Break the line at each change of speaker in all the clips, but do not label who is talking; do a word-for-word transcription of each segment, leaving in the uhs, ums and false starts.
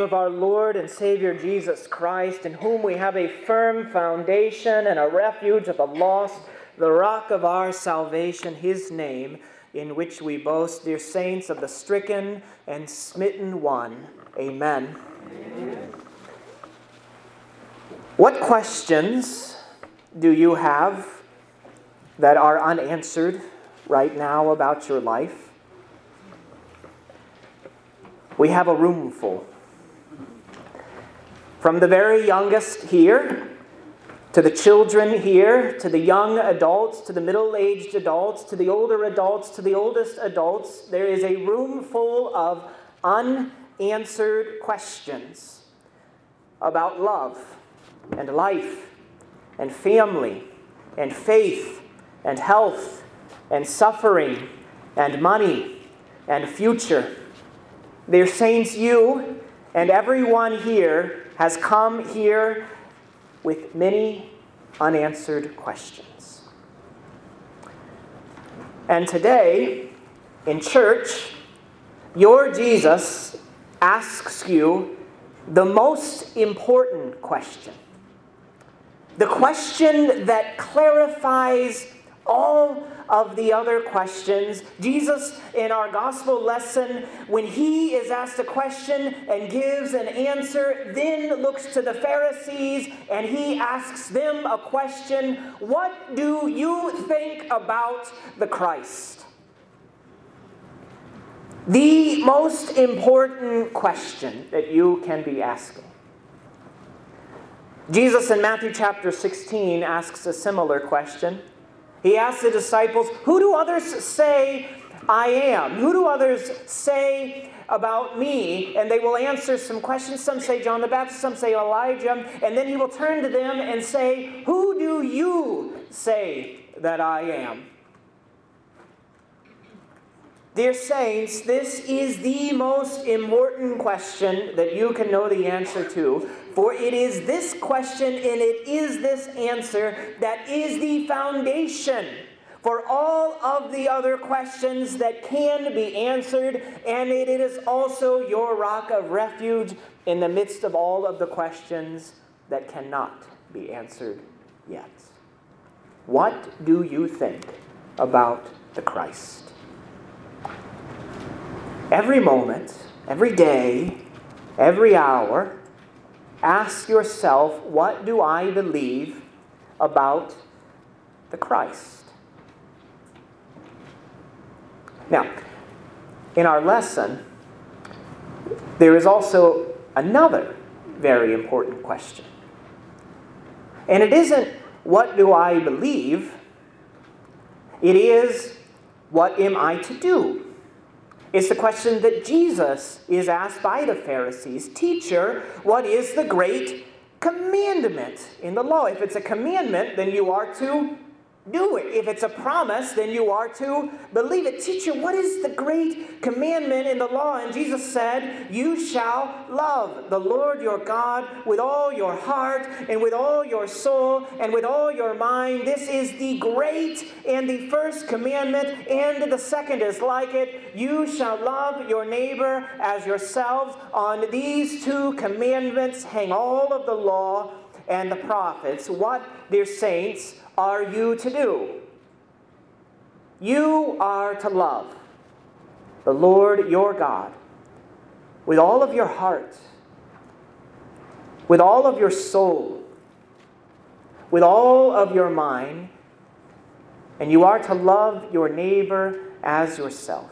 of our Lord and Savior Jesus Christ, in whom we have a firm foundation and a refuge of the lost, the rock of our salvation, his name, in which we boast, dear saints of the stricken and smitten one. Amen. Amen. What questions do you have that are unanswered right now about your life? We have a room full. From the very youngest here, to the children here, to the young adults, to the middle-aged adults, to the older adults, to the oldest adults, there is a room full of unanswered questions about love and life and family and faith and health and suffering and money and future. Dear saints, you and everyone here has come here with many unanswered questions. And today, in church, your Jesus asks you the most important question. The question that clarifies all of the other questions. Jesus, in our gospel lesson, when he is asked a question and gives an answer, then looks to the Pharisees and he asks them a question. What do you think about the Christ? The most important question that you can be asking. Jesus in Matthew chapter sixteen asks a similar question. He asks the disciples, who do others say I am? Who do others say about me? And they will answer some questions. Some say John the Baptist, some say Elijah. And then he will turn to them and say, who do you say that I am? Dear saints, this is the most important question that you can know the answer to. For it is this question and it is this answer that is the foundation for all of the other questions that can be answered. And it is also your rock of refuge in the midst of all of the questions that cannot be answered yet. What do you think about the Christ? Every moment, every day, every hour, ask yourself, what do I believe about the Christ? Now, in our lesson, there is also another very important question. And it isn't, what do I believe? It is, what am I to do? It's the question that Jesus is asked by the Pharisees. Teacher, what is the great commandment in the law? If it's a commandment, then you are to do it. If it's a promise, then you are to believe it. Teacher, what is the great commandment in the law? And Jesus said, you shall love the Lord your God with all your heart and with all your soul and with all your mind. This is the great and the first commandment, and the second is like it. You shall love your neighbor as yourselves. On these two commandments hang all of the law and the prophets. What, dear saints, are you to do? You are to love the Lord your God with all of your heart, with all of your soul, with all of your mind, and you are to love your neighbor as yourself.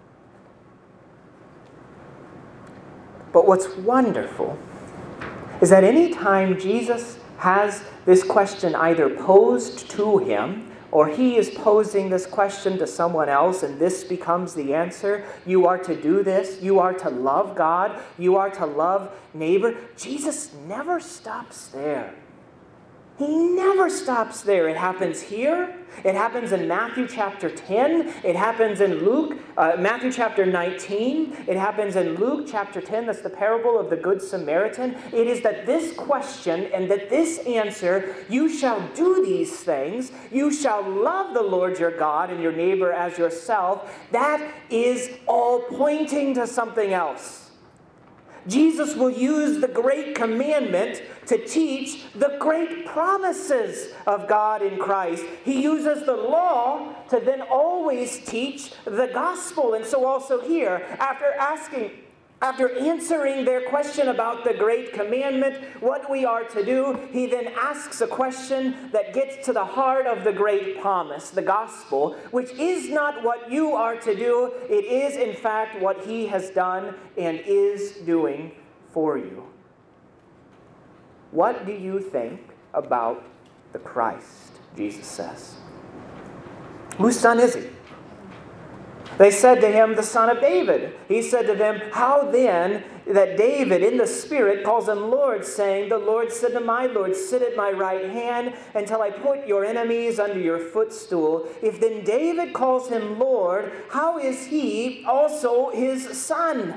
But what's wonderful is that any time Jesus has this question either posed to him or he is posing this question to someone else and this becomes the answer, you are to do this, you are to love God, you are to love neighbor, Jesus never stops there. He never stops there. It happens here. It happens in Matthew chapter ten. It happens in Luke, uh, Matthew chapter nineteen. It happens in Luke chapter ten. That's the parable of the Good Samaritan. It is that this question and that this answer, you shall do these things, you shall love the Lord your God and your neighbor as yourself, that is all pointing to something else. Jesus will use the great commandment to teach the great promises of God in Christ. He uses the law to then always teach the gospel. And so also here, after asking, after answering their question about the great commandment, what we are to do, he then asks a question that gets to the heart of the great promise, the gospel, which is not what you are to do. It is, in fact, what he has done and is doing for you. What do you think about the Christ? Jesus says. Whose son is he? They said to him, the son of David. He said to them, how then that David in the Spirit calls him Lord, saying, the Lord said to my Lord, sit at my right hand until I put your enemies under your footstool. If then David calls him Lord, how is he also his son?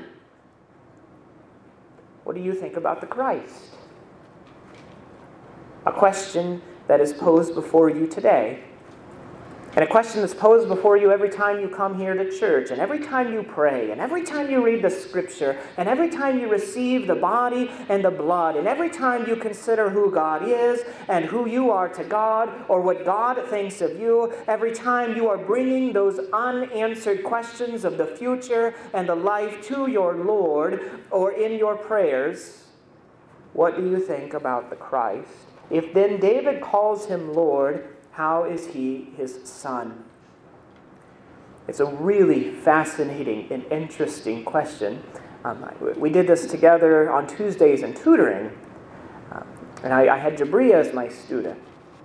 What do you think about the Christ? A question that is posed before you today. And a question that's posed before you every time you come here to church, and every time you pray, and every time you read the Scripture, and every time you receive the body and the blood, and every time you consider who God is, and who you are to God, or what God thinks of you, every time you are bringing those unanswered questions of the future and the life to your Lord, or in your prayers, what do you think about the Christ? If then David calls him Lord, how is he his son? It's a really fascinating and interesting question. Um, we did this together on Tuesdays in tutoring, um, and I, I had Jabria as my student.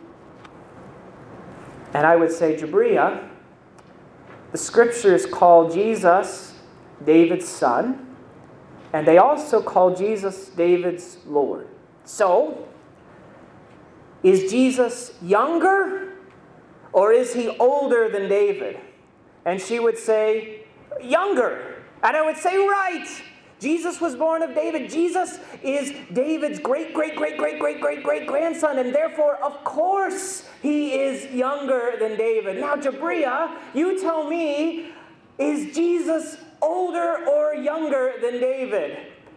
And I would say, Jabria, the Scriptures call Jesus David's son, and they also call Jesus David's Lord. So, is Jesus younger or is he older than David? And she would say, younger. And I would say, right. Jesus was born of David. Jesus is David's great, great, great, great, great, great, great grandson. And therefore, of course, he is younger than David. Now, Jabria, you tell me, is Jesus older or younger than David?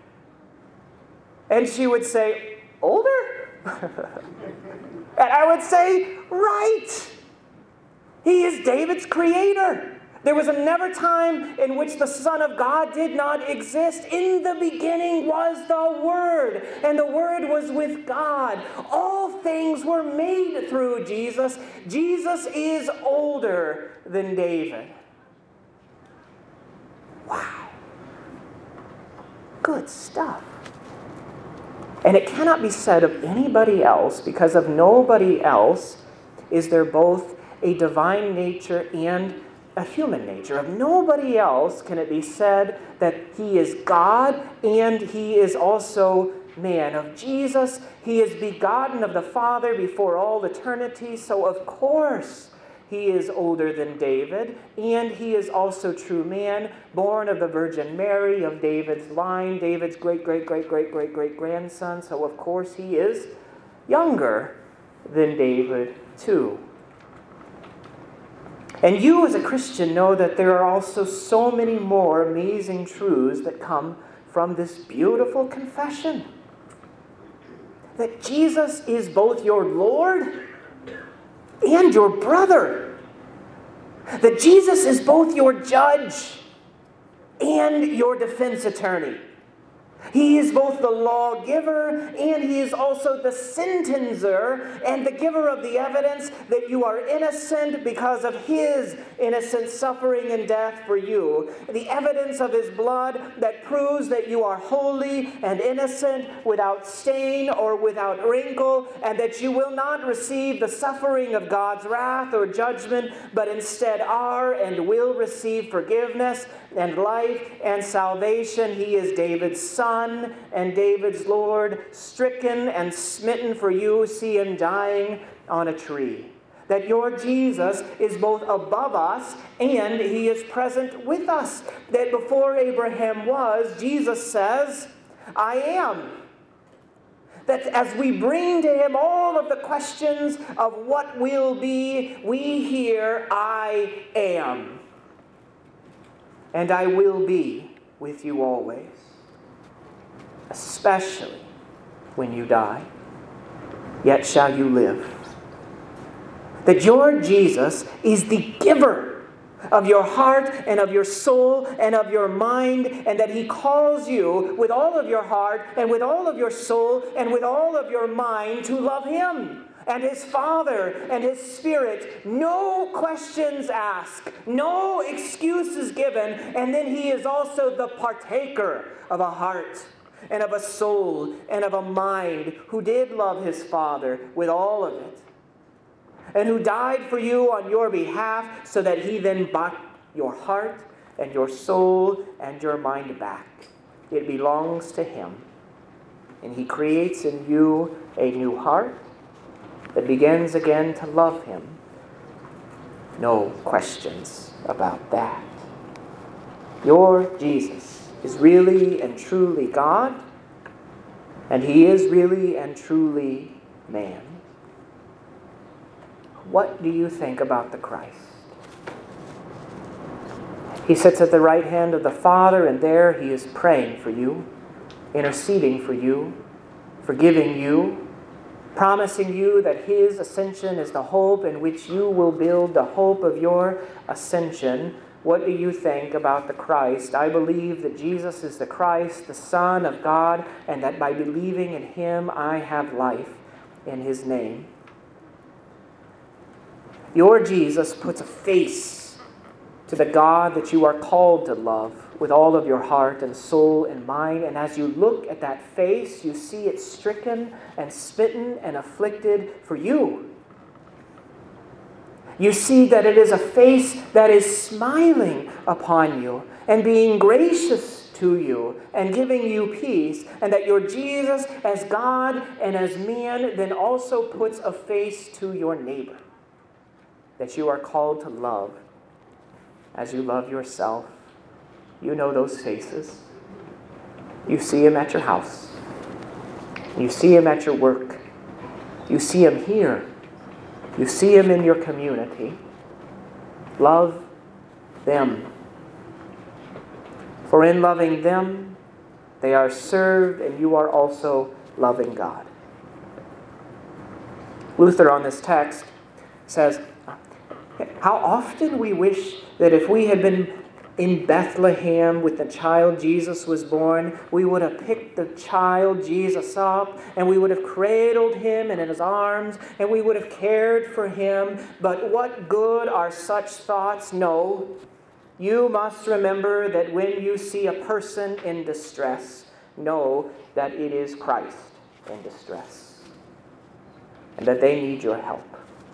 And she would say, older? And I would say, right. He is David's creator. There was a never time in which the Son of God did not exist. In the beginning was the Word, and the Word was with God. All things were made through Jesus. Jesus is older than David. Wow. Good stuff. And it cannot be said of anybody else, because of nobody else is there both a divine nature and a human nature. Of nobody else can it be said that he is God and he is also man. Of Jesus, he is begotten of the Father before all eternity, so of course he is older than David, and he is also true man, born of the Virgin Mary, of David's line, David's great, great, great, great, great, great grandson. So of course he is younger than David too. And you as a Christian know that there are also so many more amazing truths that come from this beautiful confession. That Jesus is both your Lord and your brother. That Jesus is both your judge and your defense attorney. He is both the lawgiver and he is also the sentencer and the giver of the evidence that you are innocent because of his innocent suffering and death for you. The evidence of his blood that proves that you are holy and innocent, without stain or without wrinkle, and that you will not receive the suffering of God's wrath or judgment, but instead are and will receive forgiveness and life and salvation. He is David's son and David's Lord, stricken and smitten for you, see him dying on a tree. That your Jesus is both above us and he is present with us. That before Abraham was, Jesus says, I am. That as we bring to him all of the questions of what will be, we hear, I am. And I will be with you always. especially when you die, yet shall you live. That your Jesus is the giver of your heart and of your soul and of your mind, and that He calls you with all of your heart and with all of your soul and with all of your mind to love Him and His Father and His Spirit. No questions asked, no excuses given, and then He is also the partaker of a heart and of a soul and of a mind who did love His Father with all of it, and who died for you on your behalf so that He then bought your heart and your soul and your mind back. It belongs to Him. And He creates in you a new heart that begins again to love Him. No questions about that. Your Jesus is really and truly God, and He is really and truly man. What do you think about the Christ? He sits at the right hand of the Father, and there He is praying for you, interceding for you, forgiving you, promising you that His ascension is the hope in which you will build the hope of your ascension. What do you think about the Christ? I believe that Jesus is the Christ, the Son of God, and that by believing in Him, I have life in His name. Your Jesus puts a face to the God that you are called to love with all of your heart and soul and mind. And as you look at that face, you see it stricken and smitten and afflicted for you. You see that it is a face that is smiling upon you and being gracious to you and giving you peace, and that your Jesus as God and as man then also puts a face to your neighbor that you are called to love as you love yourself. You know those faces. You see Him at your house. You see Him at your work. You see Him here. You see Him in your community. Love them. For in loving them, they are served, and you are also loving God. Luther on this text says, how often we wish that if we had been in Bethlehem with the child Jesus was born, we would have picked the child Jesus up and we would have cradled Him in His arms and we would have cared for Him. But what good are such thoughts? No. You must remember that when you see a person in distress, know that it is Christ in distress and that they need your help.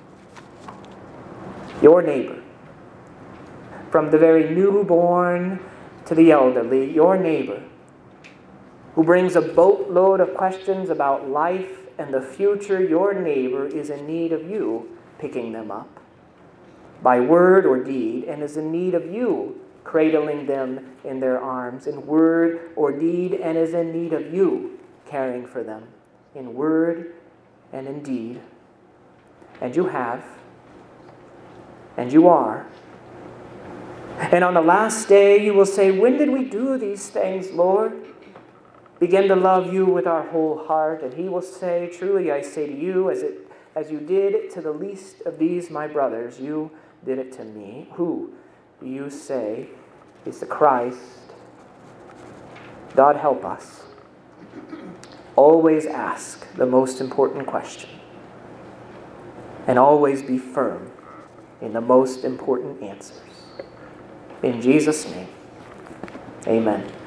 Your neighbor, from the very newborn to the elderly, your neighbor who brings a boatload of questions about life and the future, your neighbor is in need of you picking them up by word or deed, and is in need of you cradling them in their arms in word or deed, and is in need of you caring for them in word and in deed. And you have. And you are. And on the last day you will say, when did we do these things, Lord? Begin to love you with our whole heart. And He will say, truly I say to you, as it as you did it to the least of these my brothers, you did it to me. Who do you say is the Christ? God help us. Always ask the most important question. And always be firm in the most important answers. In Jesus' name, amen.